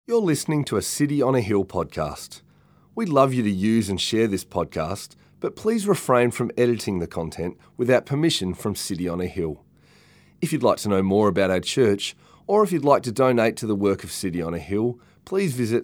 You're listening to a City on a Hill podcast. We'd love you to use and share this podcast, but please refrain from editing the content without permission from City on a Hill. If you'd like to know more about our church, or if you'd like to donate to the work of City on a Hill, please visit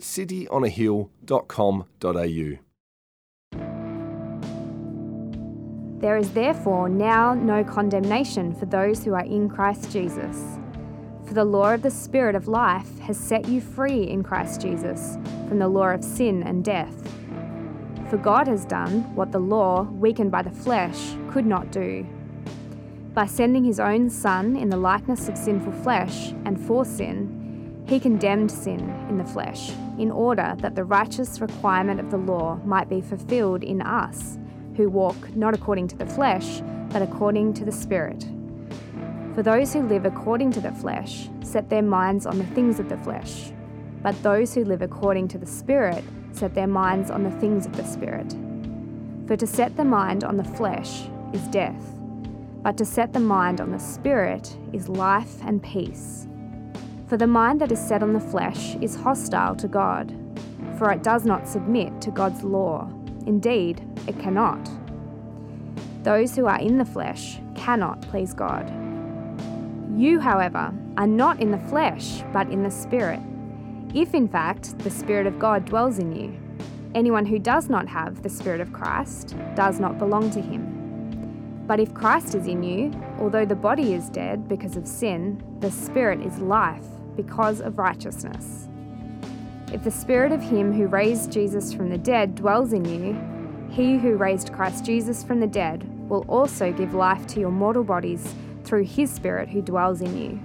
cityonahill.com.au. There is therefore now no condemnation for those who are in Christ Jesus. For the law of the Spirit of life has set you free in Christ Jesus from the law of sin and death. For God has done what the law, weakened by the flesh, could not do. By sending his own Son in the likeness of sinful flesh and for sin, he condemned sin in the flesh, in order that the righteous requirement of the law might be fulfilled in us, who walk not according to the flesh, but according to the Spirit. For those who live according to the flesh set their minds on the things of the flesh, but those who live according to the Spirit set their minds on the things of the Spirit. For to set the mind on the flesh is death, but to set the mind on the Spirit is life and peace. For the mind that is set on the flesh is hostile to God, for it does not submit to God's law. Indeed, it cannot. Those who are in the flesh cannot please God. You, however, are not in the flesh, but in the Spirit, if in fact the Spirit of God dwells in you. Anyone who does not have the Spirit of Christ does not belong to him. But if Christ is in you, although the body is dead because of sin, the Spirit is life because of righteousness. If the Spirit of him who raised Jesus from the dead dwells in you, he who raised Christ Jesus from the dead will also give life to your mortal bodies through his Spirit who dwells in you.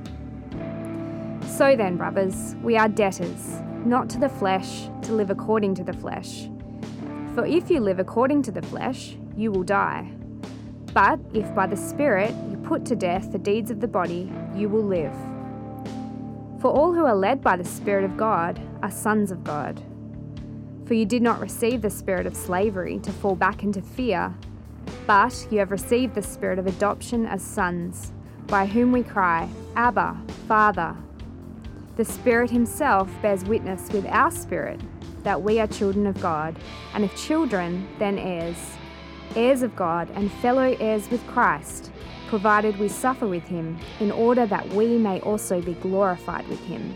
So then, brothers, we are debtors, not to the flesh, to live according to the flesh. For if you live according to the flesh, you will die. But if by the Spirit you put to death the deeds of the body, you will live. For all who are led by the Spirit of God are sons of God. For you did not receive the spirit of slavery to fall back into fear, but you have received the Spirit of adoption as sons, by whom we cry, Abba, Father. The Spirit himself bears witness with our spirit that we are children of God, and if children, then heirs, heirs of God and fellow heirs with Christ, provided we suffer with him, in order that we may also be glorified with him.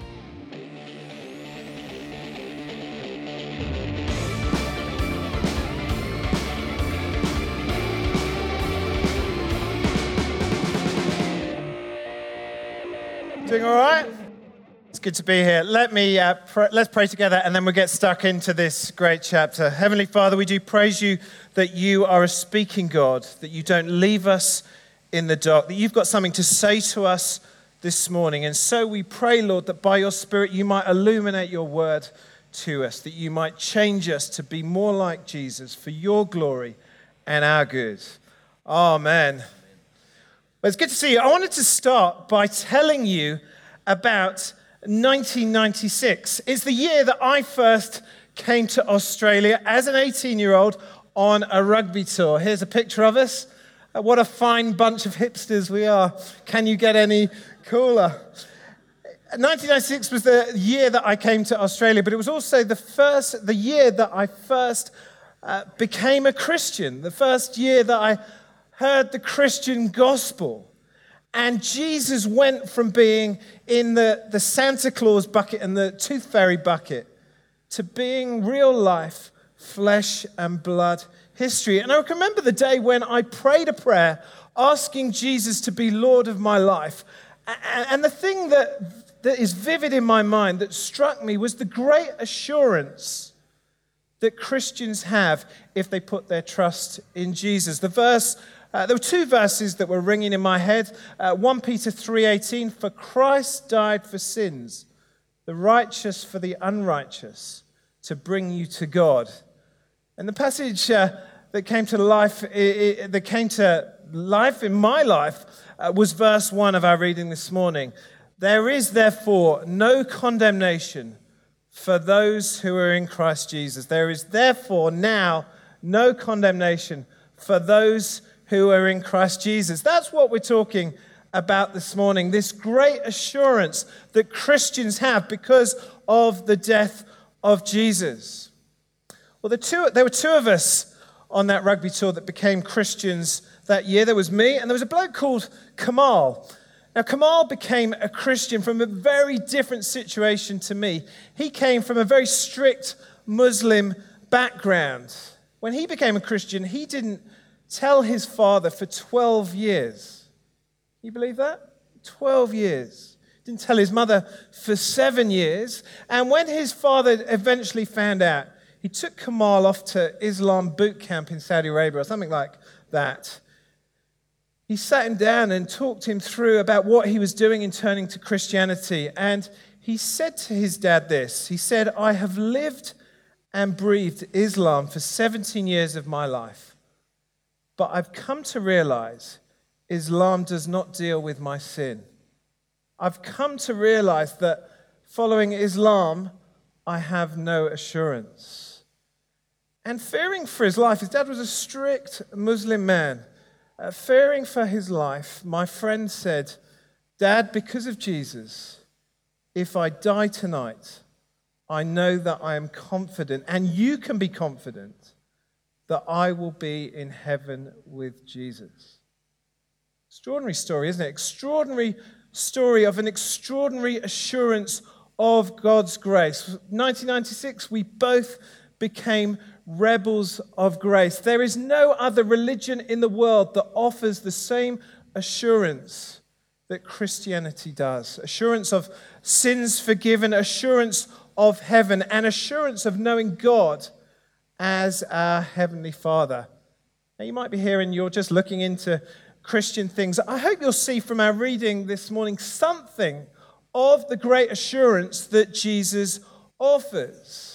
Doing all right? It's good to be here. Let's pray together and then we'll get stuck into this great chapter. Heavenly Father, we do praise you that you are a speaking God, that you don't leave us in the dark, that you've got something to say to us this morning. And so we pray, Lord, that by your Spirit you might illuminate your word to us, that you might change us to be more like Jesus for your glory and our good. Amen. Well, it's good to see you. I wanted to start by telling you about 1996. It's the year that I first came to Australia as an 18-year-old on a rugby tour. Here's a picture of us. What a fine bunch of hipsters we are. Can you get any cooler? 1996 was the year that I came to Australia, but it was also the year that I first became a Christian, the first year that I heard the Christian gospel. And Jesus went from being in the Santa Claus bucket and the Tooth Fairy bucket to being real life, flesh and blood history. And I can remember the day when I prayed a prayer asking Jesus to be Lord of my life. And the thing that is vivid in my mind that struck me was the great assurance that Christians have if they put their trust in Jesus. There were two verses that were ringing in my head. 1 Peter 3:18, for Christ died for sins, the righteous for the unrighteous, to bring you to God. And the passage that came to life in my life was verse 1 of our reading this morning. There is therefore no condemnation for those who are in Christ Jesus. There is therefore now no condemnation for those who are in Christ Jesus. That's what we're talking about this morning, this great assurance that Christians have because of the death of Jesus. Well, there were two of us on that rugby tour that became Christians that year. There was me, and there was a bloke called Kamal. Now, Kamal became a Christian from a very different situation to me. He came from a very strict Muslim background. When he became a Christian, he didn't tell his father for 12 years. Can you believe that? 12 years. Didn't tell his mother for 7 years. And when his father eventually found out, he took Kamal off to Islam boot camp in Saudi Arabia or something like that. He sat him down and talked him through about what he was doing in turning to Christianity. And he said to his dad this. He said, "I have lived and breathed Islam for 17 years of my life. But I've come to realize Islam does not deal with my sin. I've come to realize that following Islam, I have no assurance." And fearing for his life, his dad was a strict Muslim man. Fearing for his life, my friend said, "Dad, because of Jesus, if I die tonight, I know that I am confident, and you can be confident, that I will be in heaven with Jesus." Extraordinary story, isn't it? Extraordinary story of an extraordinary assurance of God's grace. 1996, we both became rebels of grace. There is no other religion in the world that offers the same assurance that Christianity does. Assurance of sins forgiven, assurance of heaven, and assurance of knowing God as our Heavenly Father. Now, you might be here and you're just looking into Christian things. I hope you'll see from our reading this morning something of the great assurance that Jesus offers.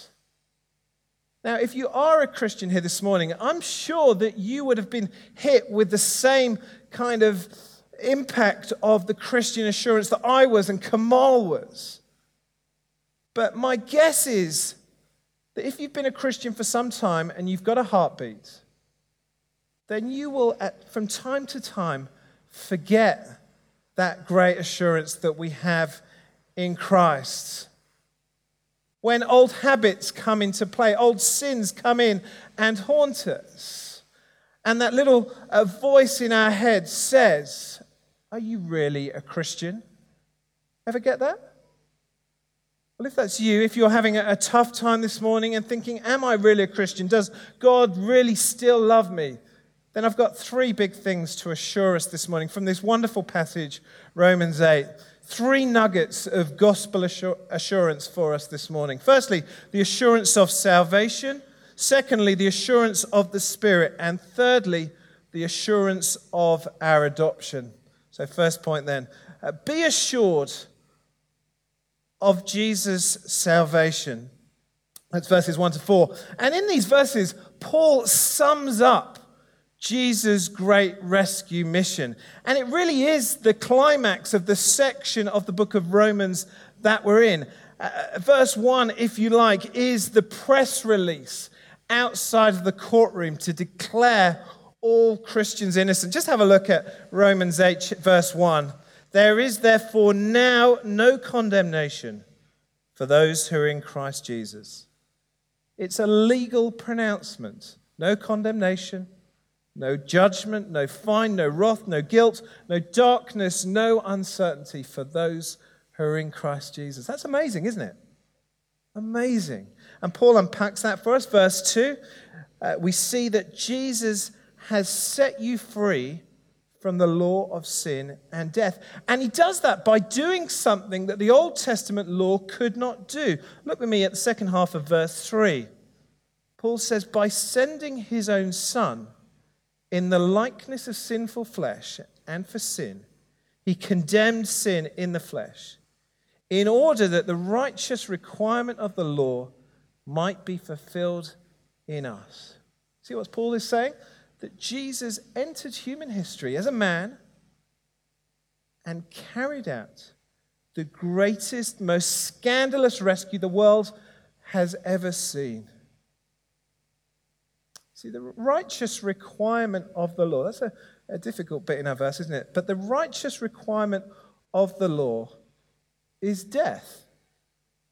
Now, if you are a Christian here this morning, I'm sure that you would have been hit with the same kind of impact of the Christian assurance that I was and Kamal was. But my guess is that if you've been a Christian for some time and you've got a heartbeat, then you will, from time to time, forget that great assurance that we have in Christ. When old habits come into play, old sins come in and haunt us, and that little voice in our head says, "Are you really a Christian?" Ever get that? Well, if that's you, if you're having a tough time this morning and thinking, "Am I really a Christian? Does God really still love me?" Then I've got three big things to assure us this morning from this wonderful passage, Romans 8. Three nuggets of gospel assurance for us this morning. Firstly, the assurance of salvation. Secondly, the assurance of the Spirit. And thirdly, the assurance of our adoption. So first point then, be assured of Jesus' salvation. That's verses 1 to 4. And in these verses, Paul sums up Jesus' great rescue mission. And it really is the climax of the section of the book of Romans that we're in. Verse 1, if you like, is the press release outside of the courtroom to declare all Christians innocent. Just have a look at Romans 8, verse 1. There is therefore now no condemnation for those who are in Christ Jesus. It's a legal pronouncement. No condemnation. No judgment, no fine, no wrath, no guilt, no darkness, no uncertainty for those who are in Christ Jesus. That's amazing, isn't it? Amazing. And Paul unpacks that for us. Verse 2, we see that Jesus has set you free from the law of sin and death. And he does that by doing something that the Old Testament law could not do. Look with me at the second half of verse 3. Paul says, by sending his own Son in the likeness of sinful flesh and for sin, he condemned sin in the flesh, in order that the righteous requirement of the law might be fulfilled in us. See what Paul is saying? That Jesus entered human history as a man and carried out the greatest, most scandalous rescue the world has ever seen. See, the righteous requirement of the law, that's a difficult bit in our verse, isn't it? But the righteous requirement of the law is death.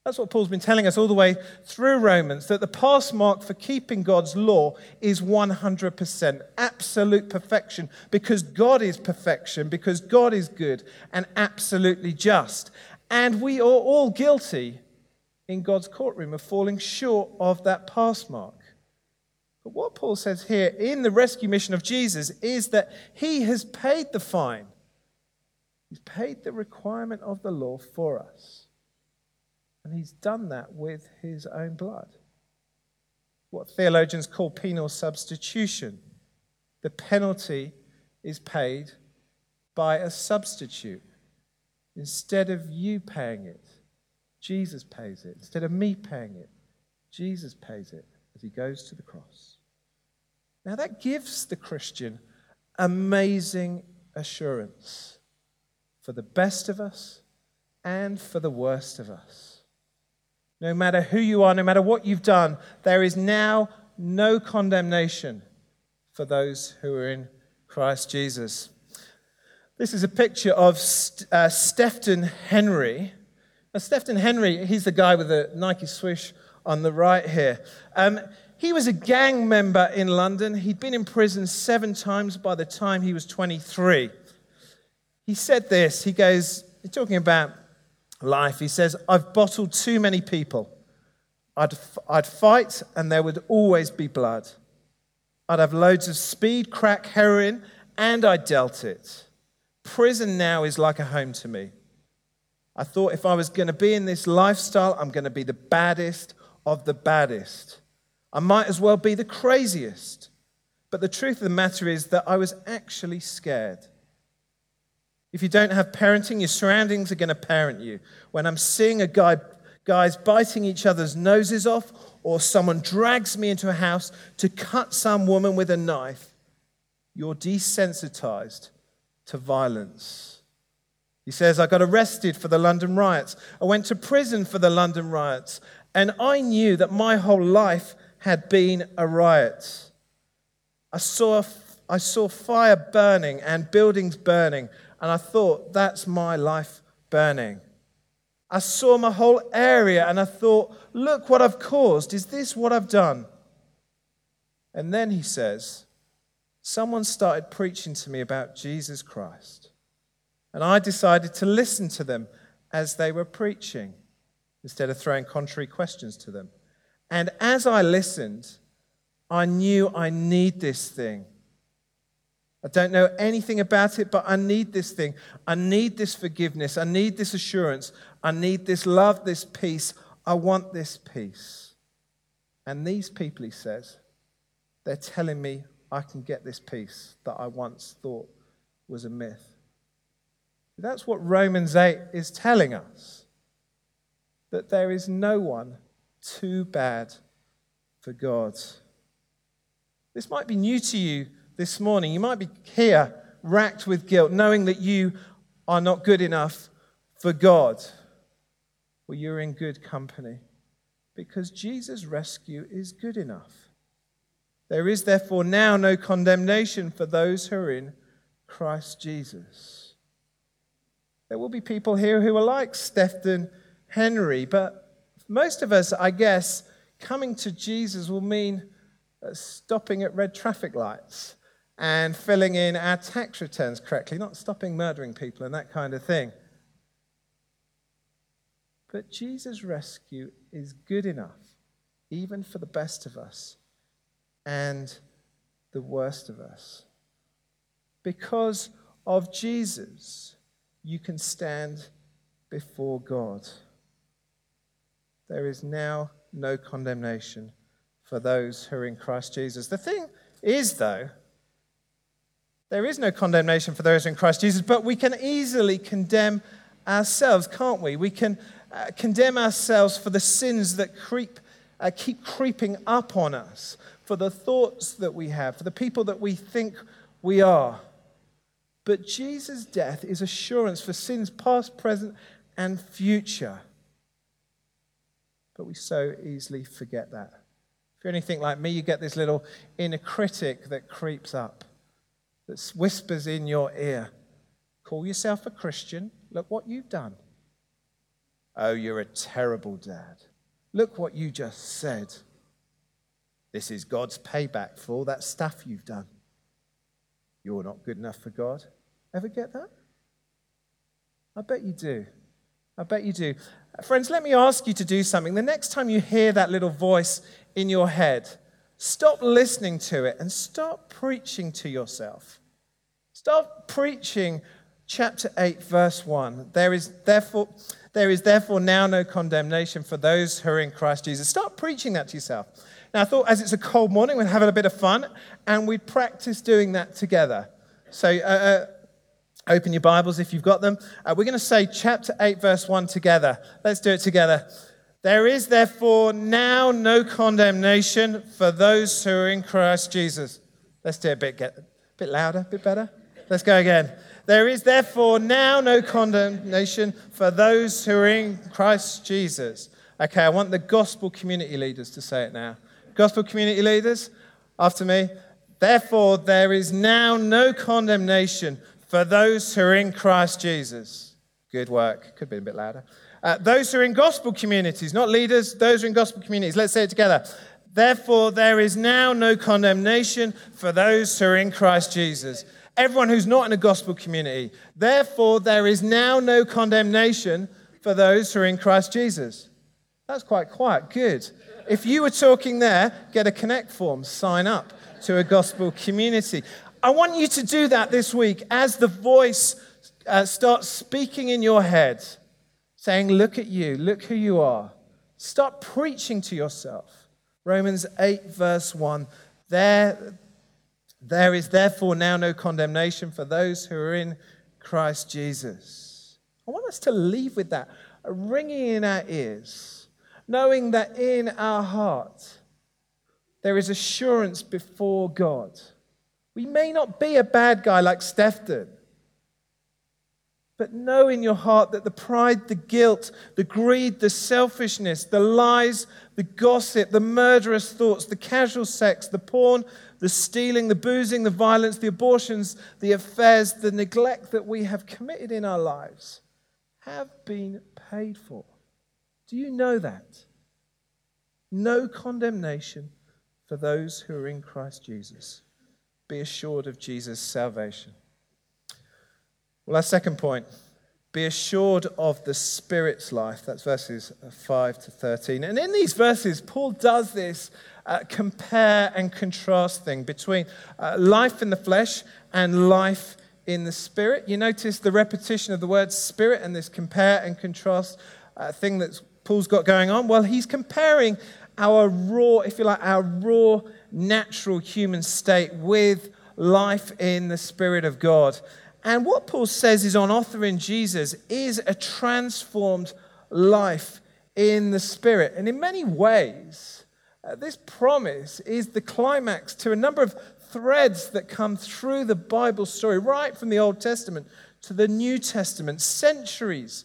That's what Paul's been telling us all the way through Romans, that the pass mark for keeping God's law is 100%, absolute perfection, because God is perfection, because God is good and absolutely just. And we are all guilty in God's courtroom of falling short of that pass mark. But what Paul says here in the rescue mission of Jesus is that he has paid the fine. He's paid the requirement of the law for us. And he's done that with his own blood. What theologians call penal substitution. The penalty is paid by a substitute. Instead of you paying it, Jesus pays it. Instead of me paying it, Jesus pays it as he goes to the cross. Now that gives the Christian amazing assurance for the best of us and for the worst of us. No matter who you are, no matter what you've done, there is now no condemnation for those who are in Christ Jesus. This is a picture of Stephen Henry. Now, Stephen Henry, he's the guy with the Nike swoosh on the right here. He was a gang member in London. He'd been in prison 7 times by the time he was 23. He said this, he's talking about life. He says, I've bottled too many people. I'd fight and there would always be blood. I'd have loads of speed, crack, heroin, and I dealt it. Prison now is like a home to me. I thought if I was going to be in this lifestyle, I'm going to be the baddest of the baddest. I might as well be the craziest. But the truth of the matter is that I was actually scared. If you don't have parenting, your surroundings are going to parent you. When I'm seeing guys biting each other's noses off, or someone drags me into a house to cut some woman with a knife, you're desensitized to violence. He says, I got arrested for the London riots. I went to prison for the London riots. And I knew that my whole life had been a riot. I saw fire burning and buildings burning. And I thought, that's my life burning. I saw my whole area and I thought, look what I've caused. Is this what I've done? And then he says, someone started preaching to me about Jesus Christ. And I decided to listen to them as they were preaching, instead of throwing contrary questions to them. And as I listened, I knew I need this thing. I don't know anything about it, but I need this thing. I need this forgiveness. I need this assurance. I need this love, this peace. I want this peace. And these people, he says, they're telling me I can get this peace that I once thought was a myth. That's what Romans 8 is telling us. That there is no one too bad for God. This might be new to you this morning. You might be here racked with guilt, knowing that you are not good enough for God. Well, you're in good company because Jesus' rescue is good enough. There is therefore now no condemnation for those who are in Christ Jesus. There will be people here who are like Stephen Henry, but most of us, I guess, coming to Jesus will mean stopping at red traffic lights and filling in our tax returns correctly, not stopping murdering people and that kind of thing. But Jesus' rescue is good enough, even for the best of us and the worst of us. Because of Jesus, you can stand before God. There is now no condemnation for those who are in Christ Jesus. The thing is, though, there is no condemnation for those in Christ Jesus, but we can easily condemn ourselves, can't we? We can condemn ourselves for the sins that keep creeping up on us, for the thoughts that we have, for the people that we think we are. But Jesus' death is assurance for sins past, present, and future. But we so easily forget that. If you're anything like me, you get this little inner critic that creeps up, that whispers in your ear, call yourself a Christian, look what you've done. Oh, you're a terrible dad. Look what you just said. This is God's payback for all that stuff you've done. You're not good enough for God. Ever get that? I bet you do. I bet you do. Friends, let me ask you to do something. The next time you hear that little voice in your head, stop listening to it and start preaching to yourself. Start preaching chapter 8, verse 1. There is therefore now no condemnation for those who are in Christ Jesus. Start preaching that to yourself. Now, I thought as it's a cold morning, we'd have a bit of fun, and we'd practice doing that together. So open your Bibles if you've got them. We're going to say chapter 8, verse 1 together. Let's do it together. There is therefore now no condemnation for those who are in Christ Jesus. Let's do it a bit louder, a bit better. Let's go again. There is therefore now no condemnation for those who are in Christ Jesus. Okay, I want the gospel community leaders to say it now. Gospel community leaders, after me. Therefore, there is now no condemnation for those who are in Christ Jesus. Good work. Could be a bit louder. Those who are in gospel communities, not leaders, those who are in gospel communities. Let's say it together. Therefore, there is now no condemnation for those who are in Christ Jesus. Everyone who's not in a gospel community. Therefore, there is now no condemnation for those who are in Christ Jesus. That's quite quiet. Good. If you were talking there, get a connect form, sign up to a gospel community. I want you to do that this week as the voice starts speaking in your head, saying, look at you, look who you are. Start preaching to yourself. Romans 8, verse 1. There is therefore now no condemnation for those who are in Christ Jesus. I want us to leave with that ringing in our ears, knowing that in our heart there is assurance before God. We may not be a bad guy like Steph did, but know in your heart that the pride, the guilt, the greed, the selfishness, the lies, the gossip, the murderous thoughts, the casual sex, the porn, the stealing, the boozing, the violence, the abortions, the affairs, the neglect that we have committed in our lives have been paid for. Do you know that? No condemnation for those who are in Christ Jesus. Be assured of Jesus' salvation. Well, our second point, be assured of the Spirit's life. That's verses 5 to 13. And in these verses, Paul does this compare and contrast thing between life in the flesh and life in the Spirit. You notice the repetition of the word Spirit and this compare and contrast thing that Paul's got going on. Well, he's comparing our raw, if you like, our raw, natural human state with life in the Spirit of God. And what Paul says is on offer in Jesus is a transformed life in the Spirit. And in many ways, this promise is the climax to a number of threads that come through the Bible story, right from the Old Testament to the New Testament, centuries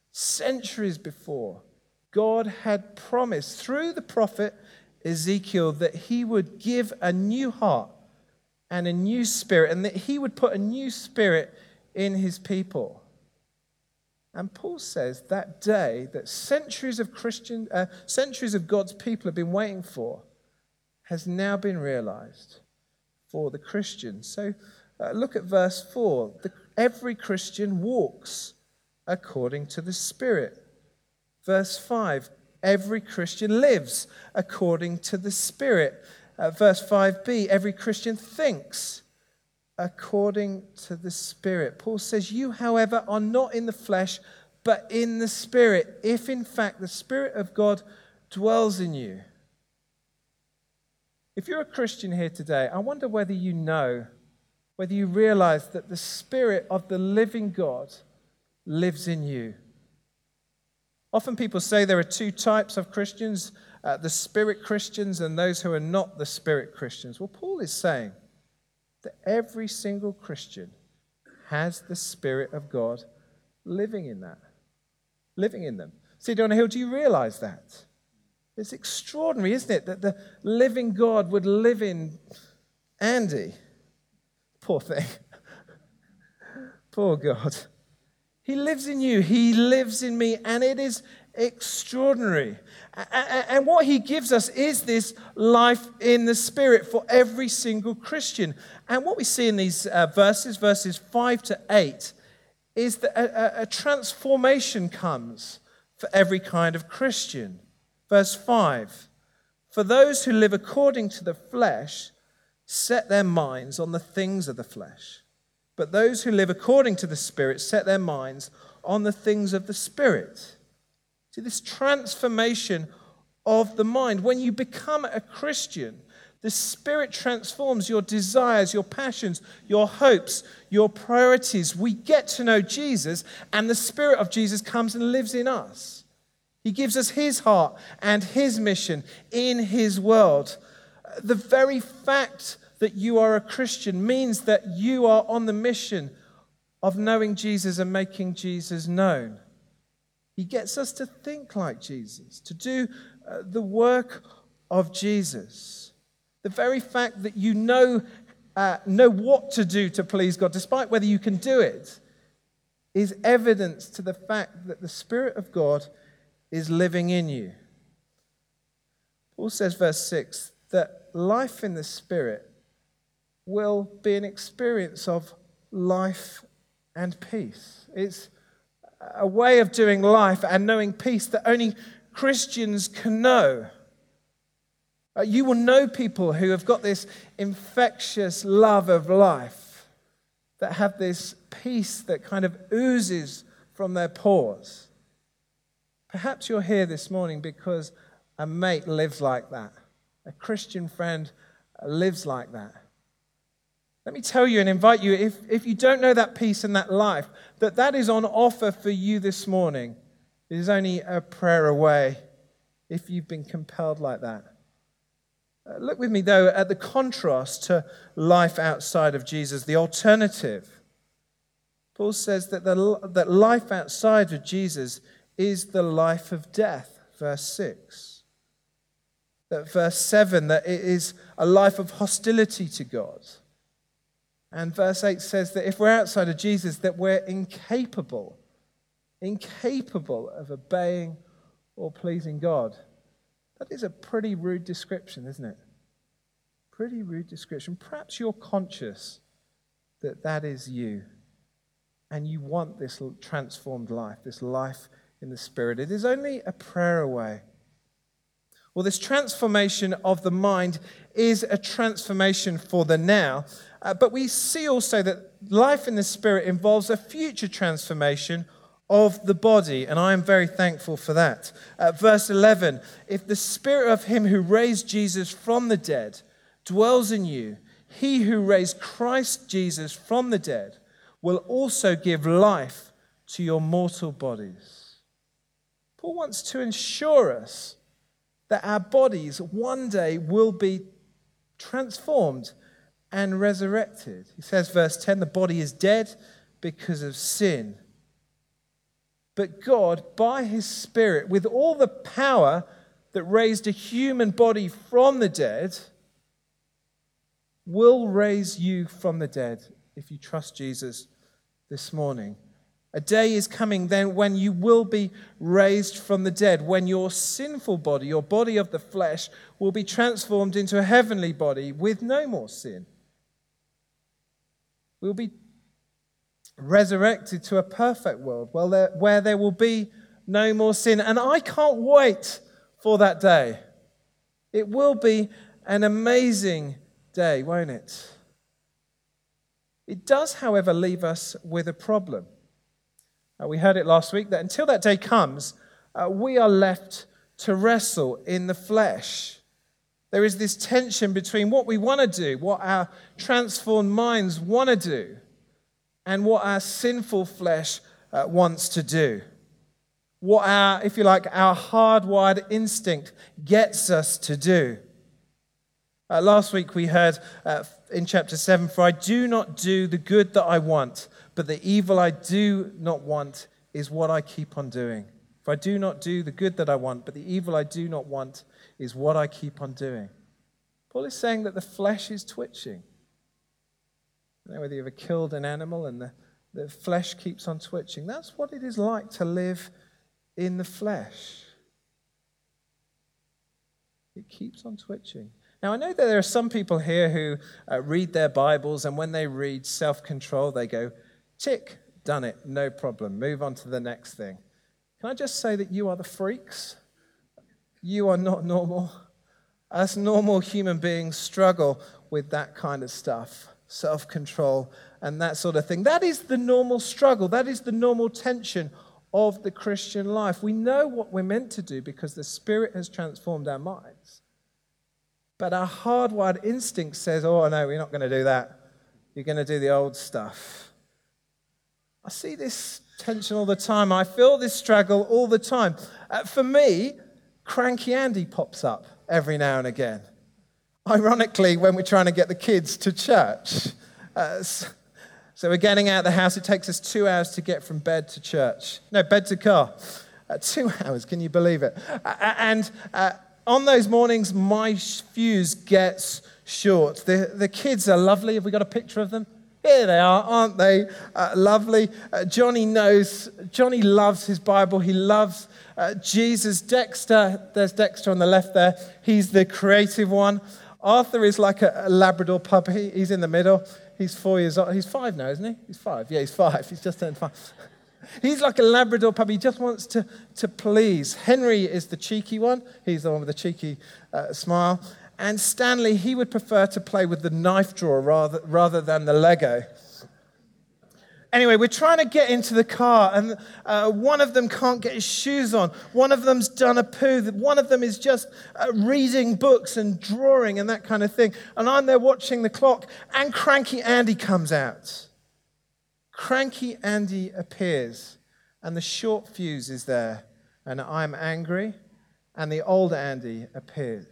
before. God had promised through the prophet Ezekiel that he would give a new heart and a new spirit, and that he would put a new spirit in his people. And Paul says that day that centuries of God's people have been waiting for has now been realized for the Christian. So look at verse 4. Every Christian walks according to the Spirit. Verse 5, every Christian lives according to the Spirit. Verse 5b, every Christian thinks according to the Spirit. Paul says, you, however, are not in the flesh, but in the Spirit, if in fact the Spirit of God dwells in you. If you're a Christian here today, I wonder whether you know, whether you realize that the Spirit of the living God lives in you. Often people say there are two types of Christians, the Spirit Christians and those who are not the Spirit Christians. Well, Paul is saying that every single Christian has the Spirit of God living in them. City on a Hill, do you realize that? It's extraordinary, isn't it, that the living God would live in Andy. Poor thing. Poor God. He lives in you. He lives in me, and it is extraordinary. And what he gives us is this life in the Spirit for every single Christian. And what we see in these verses 5 to 8, is that a transformation comes for every kind of Christian. Verse 5, for those who live according to the flesh set their minds on the things of the flesh. But those who live according to the Spirit set their minds on the things of the Spirit. See, this transformation of the mind. When you become a Christian, the Spirit transforms your desires, your passions, your hopes, your priorities. We get to know Jesus, and the Spirit of Jesus comes and lives in us. He gives us his heart and his mission in his world. The very fact that you are a Christian means that you are on the mission of knowing Jesus and making Jesus known. He gets us to think like Jesus, to do the work of Jesus. The very fact that you know what to do to please God, despite whether you can do it, is evidence to the fact that the Spirit of God is living in you. Paul says, verse 6, that life in the Spirit will be an experience of life and peace. It's a way of doing life and knowing peace that only Christians can know. You will know people who have got this infectious love of life, that have this peace that kind of oozes from their pores. Perhaps you're here this morning because a mate lives like that. A Christian friend lives like that. Let me tell you and invite you, if you don't know that peace and that life, that is on offer for you this morning. It is only a prayer away if you've been compelled like that. Look with me, though, at the contrast to life outside of Jesus, the alternative. Paul says that that life outside of Jesus is the life of death, verse 6. That verse 7, that it is a life of hostility to God. And verse 8 says that if we're outside of Jesus, that we're incapable of obeying or pleasing God. That is a pretty rude description, isn't it? Pretty rude description. Perhaps you're conscious that that is you, and you want this transformed life, this life in the Spirit. It is only a prayer away. Well, this transformation of the mind is a transformation for the now, but we see also that life in the Spirit involves a future transformation of the body, and I am very thankful for that. Verse 11, if the Spirit of him who raised Jesus from the dead dwells in you, he who raised Christ Jesus from the dead will also give life to your mortal bodies. Paul wants to ensure us that our bodies one day will be transformed and resurrected. He says, verse 10, the body is dead because of sin. But God, by his Spirit, with all the power that raised a human body from the dead, will raise you from the dead if you trust Jesus this morning. A day is coming then when you will be raised from the dead, when your sinful body, your body of the flesh, will be transformed into a heavenly body with no more sin. We'll be resurrected to a perfect world where there will be no more sin. And I can't wait for that day. It will be an amazing day, won't it? It does, however, leave us with a problem. We heard it last week that until that day comes, we are left to wrestle in the flesh. There is this tension between what we want to do, what our transformed minds want to do, and what our sinful flesh wants to do. What our, if you like, our hardwired instinct gets us to do. Last week we heard in chapter 7, for I do not do the good that I want, but the evil I do not want is what I keep on doing. For I do not do the good that I want, but the evil I do not want is what I keep on doing. Paul is saying that the flesh is twitching. I don't know whether you've ever killed an animal and The flesh keeps on twitching. That's what it is like to live in the flesh. It keeps on twitching. Now, I know that there are some people here who read their Bibles, and when they read self-control, they go, tick, done it, no problem, move on to the next thing. Can I just say that you are the freaks? You are not normal. Us normal human beings struggle with that kind of stuff, self-control and that sort of thing. That is the normal struggle. That is the normal tension of the Christian life. We know what we're meant to do because the Spirit has transformed our minds. But our hardwired instinct says, oh, no, we're not going to do that. You're going to do the old stuff. I see this tension all the time. I feel this struggle all the time. For me, Cranky Andy pops up every now and again. Ironically, when we're trying to get the kids to church. So we're getting out of the house. It takes us 2 hours to get from bed to church. No, bed to car. 2 hours, can you believe it? And on those mornings, my fuse gets short. The kids are lovely. Have we got a picture of them? Here they are, aren't they? Lovely. Johnny loves his Bible. He loves Jesus. Dexter, there's Dexter on the left there. He's the creative one. Arthur is like a Labrador puppy. He's in the middle. He's 4 years old. He's 5 now, isn't he? He's 5. Yeah, he's 5. He's just turned 5. He's like a Labrador puppy. He just wants to please. Henry is the cheeky one. He's the one with the cheeky smile. And Stanley, he would prefer to play with the knife drawer rather than the Lego. Anyway, we're trying to get into the car, and one of them can't get his shoes on. One of them's done a poo. One of them is just reading books and drawing and that kind of thing. And I'm there watching the clock, and Cranky Andy comes out. Cranky Andy appears, and the short fuse is there, and I'm angry, and the old Andy appears.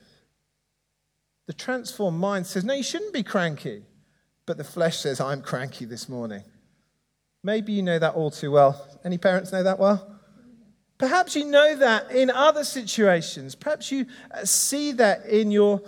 The transformed mind says, no, you shouldn't be cranky. But the flesh says, I'm cranky this morning. Maybe you know that all too well. Any parents know that well? Perhaps you know that in other situations. Perhaps you see that in your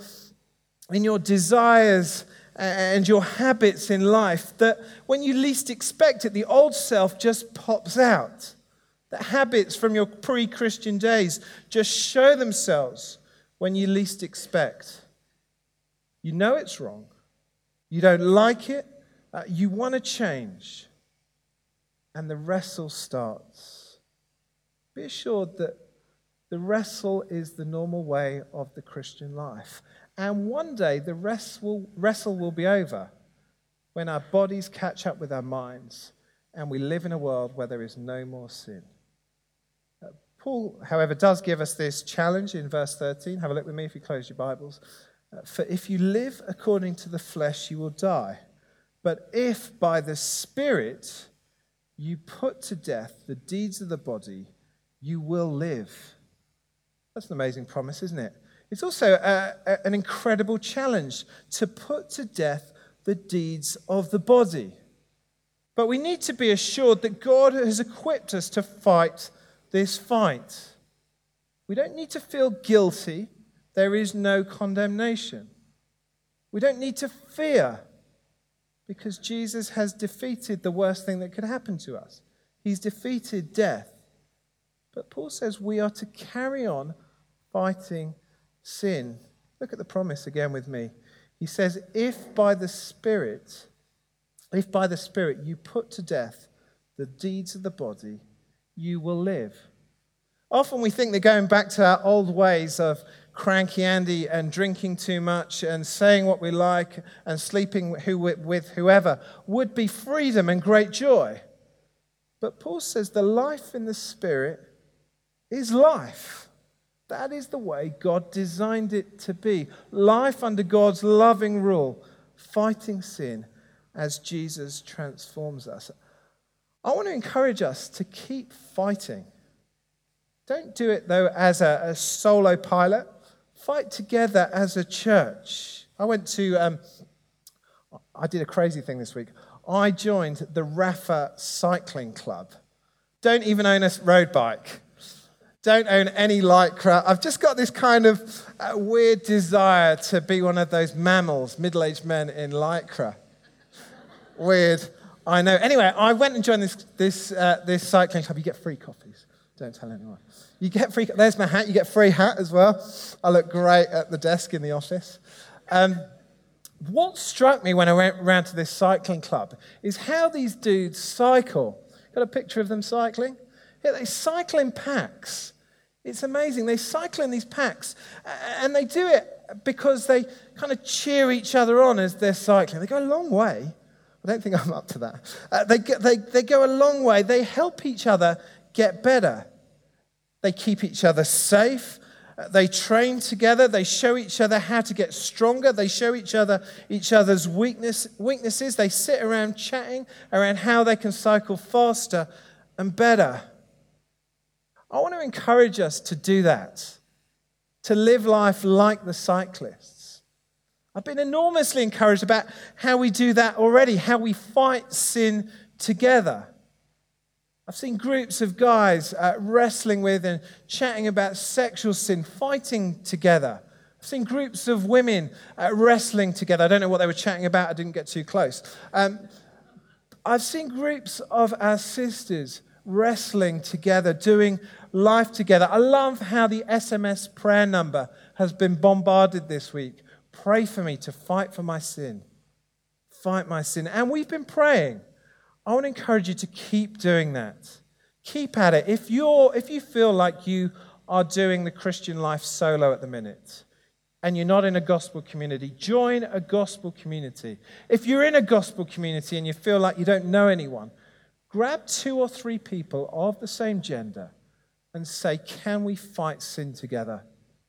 desires and your habits in life, that when you least expect it, the old self just pops out. That habits from your pre-Christian days just show themselves when you least expect. You know it's wrong. You don't like it. You want to change. And the wrestle starts. Be assured that the wrestle is the normal way of the Christian life. And one day the wrestle will be over when our bodies catch up with our minds and we live in a world where there is no more sin. Paul, however, does give us this challenge in verse 13. Have a look with me if you close your Bibles. For if you live according to the flesh, you will die. But if by the Spirit you put to death the deeds of the body, you will live. That's an amazing promise, isn't it? It's also an incredible challenge to put to death the deeds of the body. But we need to be assured that God has equipped us to fight this fight. We don't need to feel guilty. There is no condemnation. We don't need to fear because Jesus has defeated the worst thing that could happen to us. He's defeated death. But Paul says we are to carry on fighting sin. Look at the promise again with me. He says, if by the Spirit you put to death the deeds of the body, you will live. Often we think that going back to our old ways of Cranky Andy and drinking too much and saying what we like and sleeping with whoever would be freedom and great joy. But Paul says the life in the Spirit is life. That is the way God designed it to be. Life under God's loving rule, fighting sin as Jesus transforms us. I want to encourage us to keep fighting. Don't do it, though, as a solo pilot. Fight together as a church. I did a crazy thing this week. I joined the Rafa Cycling Club. Don't even own a road bike. Don't own any Lycra. I've just got this kind of weird desire to be one of those mammals, middle-aged men in Lycra. Weird. I know. Anyway, I went and joined this cycling club. You get free coffees. Don't tell anyone. You get free. There's my hat. You get free hat as well. I look great at the desk in the office. What struck me when I went around to this cycling club is how these dudes cycle. Got a picture of them cycling? Yeah, they cycle in packs. It's amazing. They cycle in these packs, and they do it because they kind of cheer each other on as they're cycling. They go a long way. I don't think I'm up to that. They go a long way. They help each other get better. They keep each other safe. They train together. They show each other how to get stronger. They show each other's weaknesses. They sit around chatting around how they can cycle faster and better. I want to encourage us to do that, to live life like the cyclists. I've been enormously encouraged about how we do that already, how we fight sin together. I've seen groups of guys wrestling with and chatting about sexual sin, fighting together. I've seen groups of women wrestling together. I don't know what they were chatting about. I didn't get too close. I've seen groups of our sisters wrestling together, doing life together. I love how the SMS prayer number has been bombarded this week. Pray for me to fight for my sin. Fight my sin. And we've been praying. I want to encourage you to keep doing that. Keep at it. If you feel like you are doing the Christian life solo at the minute and you're not in a gospel community, join a gospel community. If you're in a gospel community and you feel like you don't know anyone, grab 2 or 3 people of the same gender and say, can we fight sin together?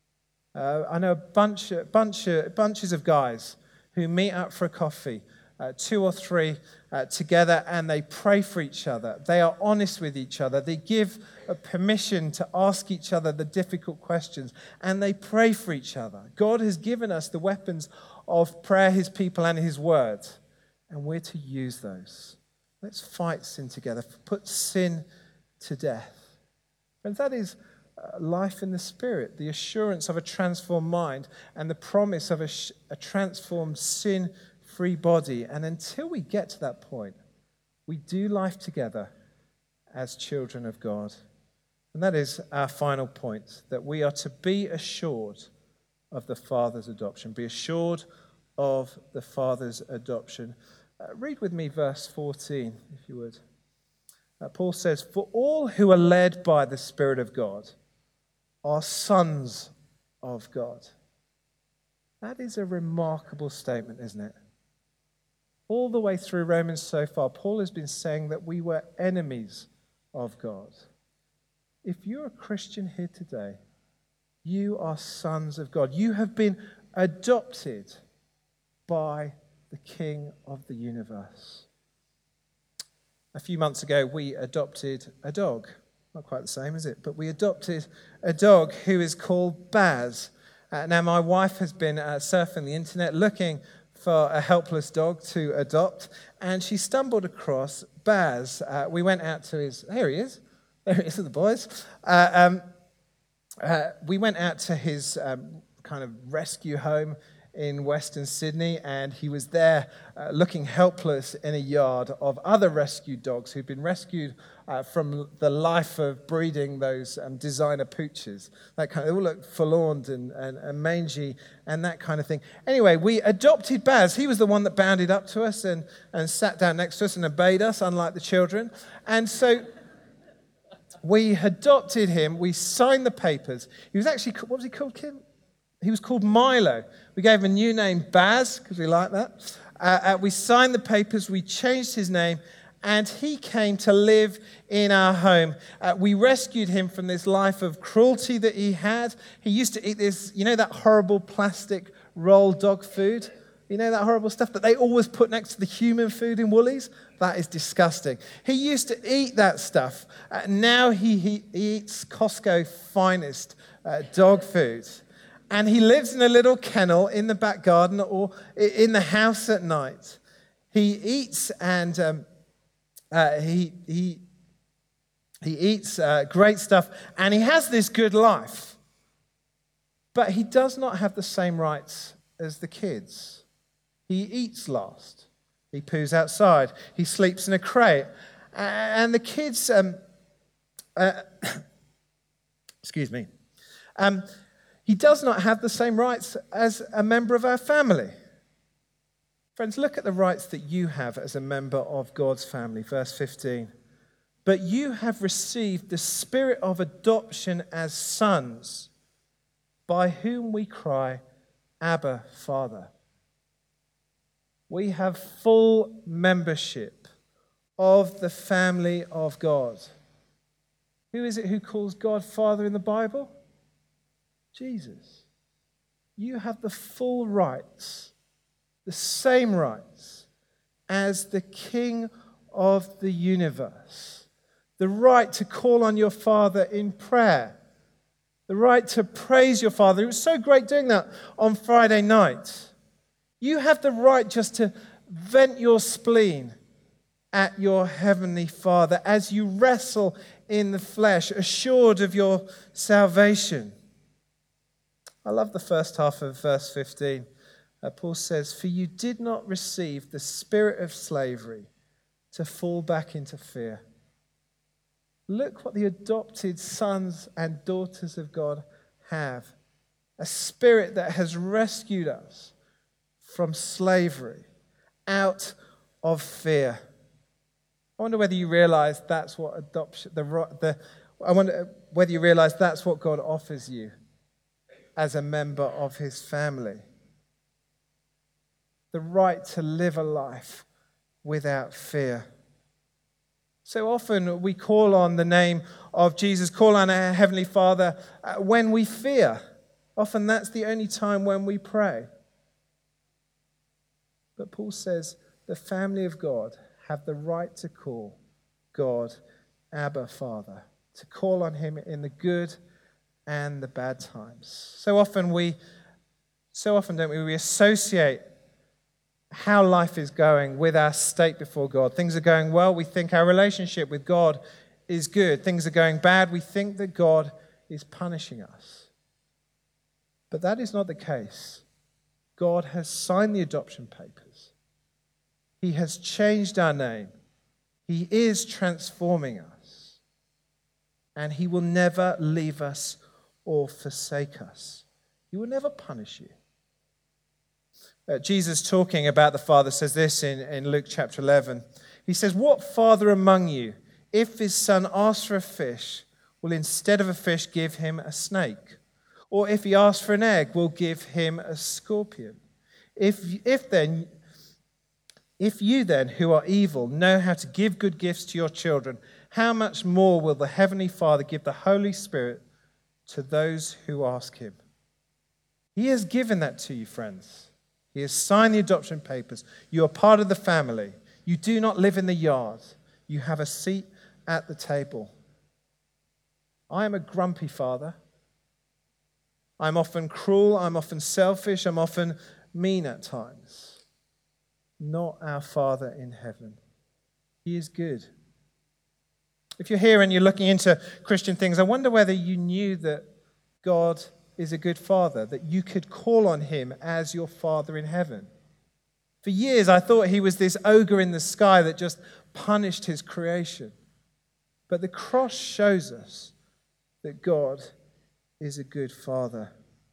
I know bunches of guys who meet up for a coffee, 2 or 3 together, and they pray for each other. They are honest with each other. They give permission to ask each other the difficult questions, and they pray for each other. God has given us the weapons of prayer, his people, and his word, and we're to use those. Let's fight sin together. Put sin to death. And that is life in the Spirit, the assurance of a transformed mind, and the promise of a transformed sin-free body. And until we get to that point, we do life together as children of God. And that is our final point, that we are to be assured of the Father's adoption. Be assured of the Father's adoption. Read with me verse 14, if you would. Paul says, "For all who are led by the Spirit of God are sons of God." That is a remarkable statement, isn't it? All the way through Romans so far, Paul has been saying that we were enemies of God. If you're a Christian here today, you are sons of God. You have been adopted by the King of the universe. A few months ago, we adopted a dog. Not quite the same, is it? But we adopted a dog who is called Baz. Now, my wife has been surfing the internet looking for a helpless dog to adopt, and she stumbled across Baz. We went out to his... Here he is. There he is with the boys. We went out to his kind of rescue home in Western Sydney, and he was there looking helpless in a yard of other rescued dogs who'd been rescued from the life of breeding those designer pooches. That kind of, they all look forlorn and mangy and that kind of thing. Anyway, we adopted Baz. He was the one that bounded up to us and sat down next to us and obeyed us, unlike the children. And so we adopted him. We signed the papers. He was actually, what was he called, Kim? He was called Milo. We gave him a new name, Baz, because we like that. We signed the papers, we changed his name, and he came to live in our home. We rescued him from this life of cruelty that he had. He used to eat this, you know, that horrible plastic rolled dog food? You know, that horrible stuff that they always put next to the human food in Woolies? That is disgusting. He used to eat that stuff. Now he eats Costco finest dog food. And he lives in a little kennel in the back garden or in the house at night. He eats and he eats great stuff, and he has this good life. But he does not have the same rights as the kids. He eats last. He poos outside. He sleeps in a crate. And the kids, excuse me, he does not have the same rights as a member of our family. Friends, look at the rights that you have as a member of God's family. Verse 15. But you have received the spirit of adoption as sons, by whom we cry, Abba, Father. We have full membership of the family of God. Who is it who calls God Father in the Bible? Jesus. You have the full rights, the same rights as the King of the universe. The right to call on your Father in prayer. The right to praise your Father. It was so great doing that on Friday night. You have the right just to vent your spleen at your Heavenly Father as you wrestle in the flesh, assured of your salvation. I love the first half of verse 15. Paul says, "For you did not receive the spirit of slavery to fall back into fear." Look what the adopted sons and daughters of God have. A spirit that has rescued us from slavery, out of fear. I wonder whether you realize that's what adoption, I wonder whether you realize that's what God offers you as a member of his family. The right to live a life without fear. So often we call on the name of Jesus, call on our Heavenly Father when we fear. Often that's the only time when we pray. But Paul says the family of God have the right to call God Abba, Father, to call on him in the good and the bad times. So often, don't we associate how life is going with our state before God. Things are going well, we think our relationship with God is good. Things are going bad, we think that God is punishing us. But that is not the case. God has signed the adoption papers. He has changed our name. He is transforming us. And he will never leave us or forsake us. He will never punish you. Jesus, talking about the Father, says this in Luke chapter 11. He says, "What father among you, if his son asks for a fish, will instead of a fish give him a snake? Or if he asks for an egg, will give him a scorpion? If you then, who are evil, know how to give good gifts to your children, how much more will the Heavenly Father give the Holy Spirit to those who ask him?" He has given that to you, friends. He has signed the adoption papers. You are part of the family. You do not live in the yard. You have a seat at the table. I am a grumpy father. I'm often cruel. I'm often selfish. I'm often mean at times. Not our Father in heaven. He is good. If you're here and you're looking into Christian things, I wonder whether you knew that God is a good Father, that you could call on him as your Father in heaven. For years, I thought he was this ogre in the sky that just punished his creation. But the cross shows us that God is a good Father.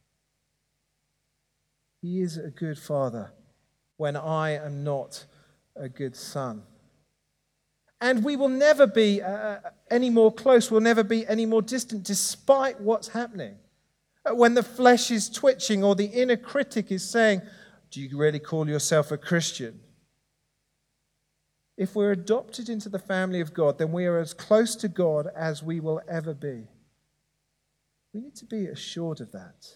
He is a good Father when I am not a good son. And we will never be any more close, we'll never be any more distant despite what's happening. When the flesh is twitching or the inner critic is saying, "Do you really call yourself a Christian?" If we're adopted into the family of God, then we are as close to God as we will ever be. We need to be assured of that.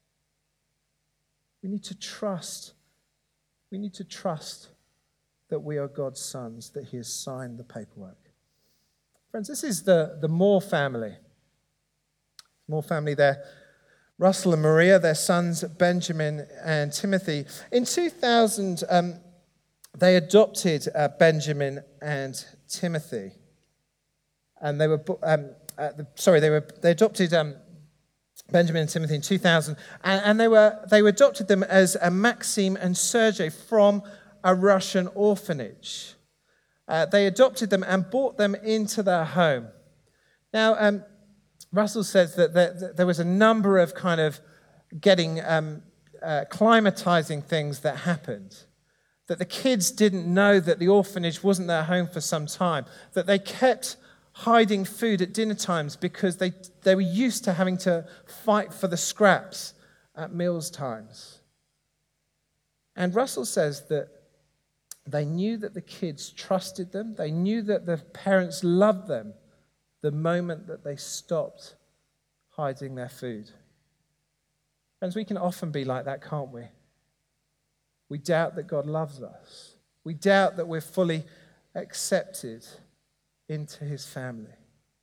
We need to trust. We need to trust that we are God's sons, that he has signed the paperwork. Friends, this is the Moore family. Moore family there. Russell and Maria, their sons Benjamin and Timothy. In 2000, they adopted Benjamin and Timothy, and they adopted Benjamin and Timothy in 2000, and they adopted them as Maxime and Sergey from a Russian orphanage. They adopted them and brought them into their home. Now, Russell says that there was a number of kind of getting climatizing things that happened. That the kids didn't know that the orphanage wasn't their home for some time. That they kept hiding food at dinner times because they were used to having to fight for the scraps at meals times. And Russell says that they knew that the kids trusted them. They knew that the parents loved them the moment that they stopped hiding their food. Friends, we can often be like that, can't we? We doubt that God loves us. We doubt that we're fully accepted into his family.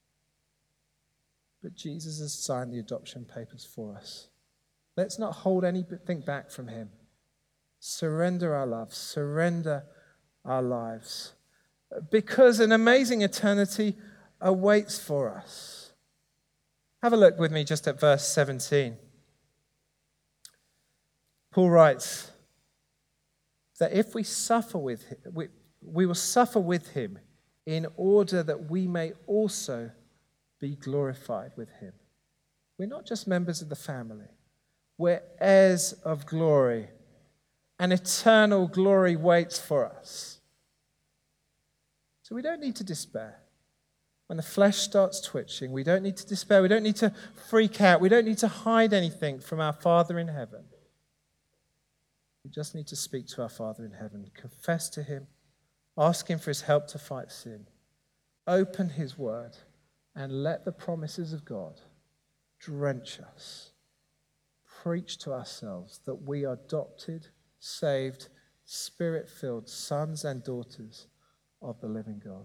But Jesus has signed the adoption papers for us. Let's not hold anything back from him. Surrender our love, surrender our lives, because an amazing eternity awaits for us. Have a look with me just at verse 17. Paul writes that if we suffer with him, we will suffer with him in order that we may also be glorified with him. We're not just members of the family. We're heirs of glory. And eternal glory waits for us. So we don't need to despair. When the flesh starts twitching, we don't need to despair. We don't need to freak out. We don't need to hide anything from our Father in heaven. We just need to speak to our Father in heaven, confess to him, ask him for his help to fight sin, open his word, and let the promises of God drench us. Preach to ourselves that we are adopted, saved, Spirit-filled sons and daughters of the living God.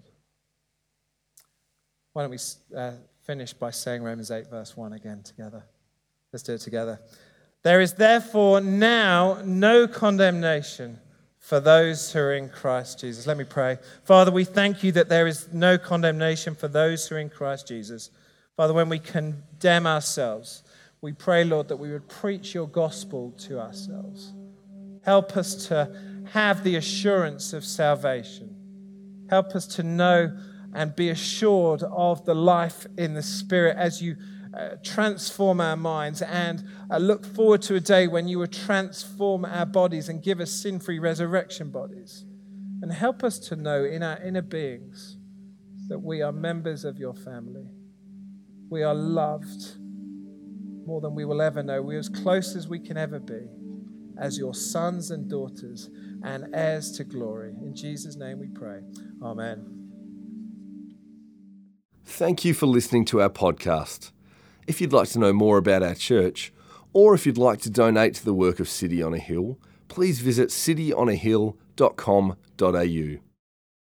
Why don't we finish by saying Romans 8 verse 1 again together? Let's do it together. There is therefore now no condemnation for those who are in Christ Jesus. Let me pray. Father, we thank you that there is no condemnation for those who are in Christ Jesus. Father, when we condemn ourselves, we pray, Lord, that we would preach your gospel to ourselves. Help us to have the assurance of salvation. Help us to know and be assured of the life in the Spirit as you transform our minds, and look forward to a day when you will transform our bodies and give us sin-free resurrection bodies. And help us to know in our inner beings that we are members of your family. We are loved more than we will ever know. We're as close as we can ever be as your sons and daughters and heirs to glory. In Jesus' name we pray. Amen. Thank you for listening to our podcast. If you'd like to know more about our church, or if you'd like to donate to the work of City on a Hill, please visit cityonahill.com.au.